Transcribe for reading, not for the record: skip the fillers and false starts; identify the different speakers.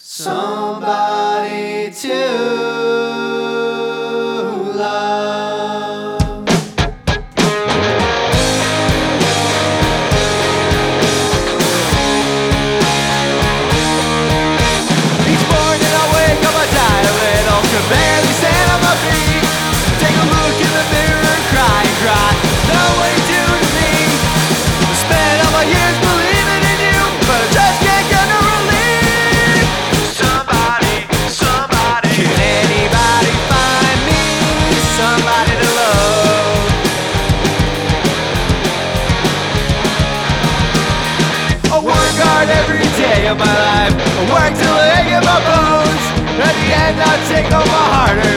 Speaker 1: Somebody to love. Each morning I wake up, I die a little, can barely stand on my feet. Take a look in the mirror and cry and cry. Know what you do to me. I spent all my years believing in you, but I just can't get no relief. Somebody, can anybody find me somebody to love? I work hard every day of my life. I work till I get my bones. At the end I take all my hard-earned